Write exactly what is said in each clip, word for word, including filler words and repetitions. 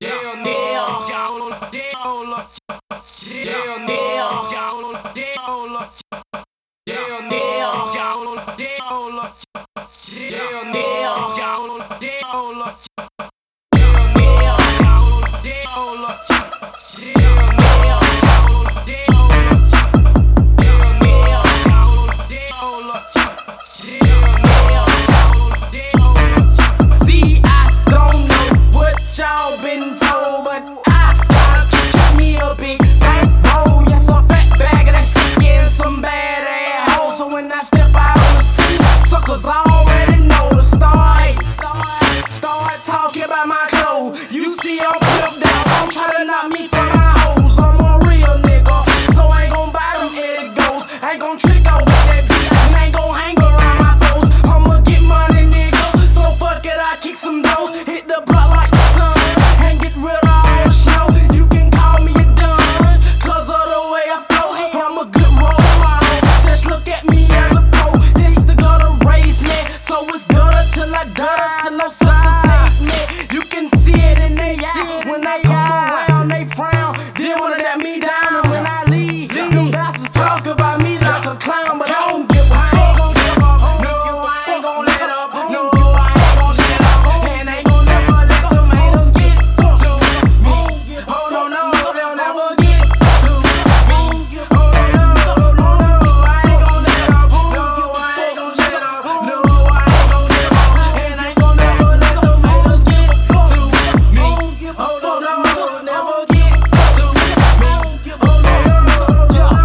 See, I don't know what y'all been told, but I gotta keep me a big bankroll. Yes, a fat bag of that stick and some bad ass hoes. So when I step out on the scene, suckers already know the start. Start talking about my clothes. You see I'm flipped out, don't try to knock me from my hoes. I'm a real nigga, so I ain't gon' buy them Eddie Ghosts. I ain't gon' trick out with that bitch, and I ain't gon' hang around my foes. I'ma get money, nigga, so fuck it, I kick some doors. Hit the block like the sun, and get rid of all the snow. You can call me a dumb, cause of the way I flow. I'm a good role model, just look at me as a pro. This the gutter raise me, so it's gutter till I gutter, till no sucker save me. You can see it in their eye, when they come around they frown. Then wanna let me down, and when I leave, them bastards talk about me like a clown. But I don't give a I ain't gon' give up, no, I ain't gon' let up, no, I ain't gon' shut up, and ain't gon' never let them haters get to me. Hold on, no, they'll never get to me. Hold on, no, no, no, I ain't gon' let up, no, I ain't gon' shut up, no, I ain't gon' give up, and ain't gon' never let them haters get to me. Hold on, no, they'll never get to me. Hold on, no, no, no.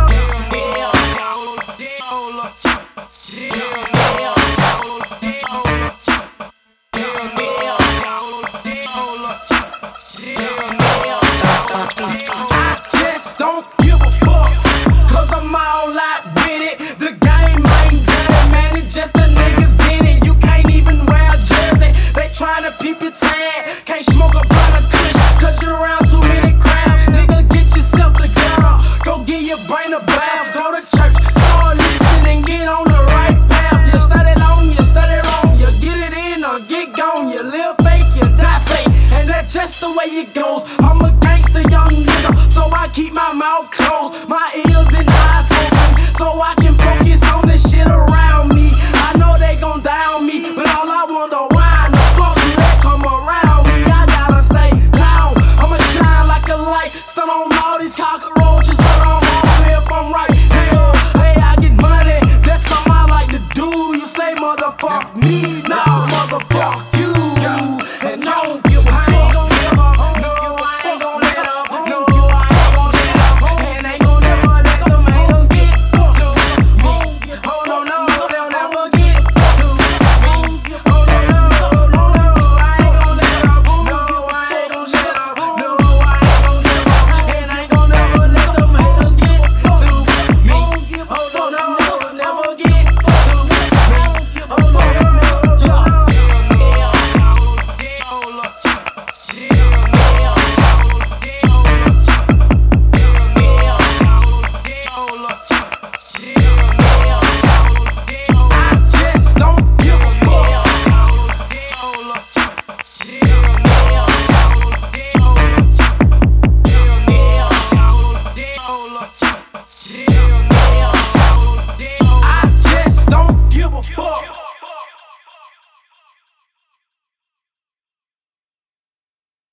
I just don't give a fuck, cause I'm all out with it. The game ain't done, man, it's just the niggas in it. You can't even wear a jersey, they tryna peep your tag. Can't smoke a blunt of kush, cause you're around too many crowds. Nigga, get yourself together, go give your brain a bath. Go to church, start listening, get on the right path. You study long, you study wrong, you get it in or get gone. You live fake, you die fake, and that's just the way it goes. I'm a gangster young nigga, so I keep my mouth closed, my ears and eyes open, so I can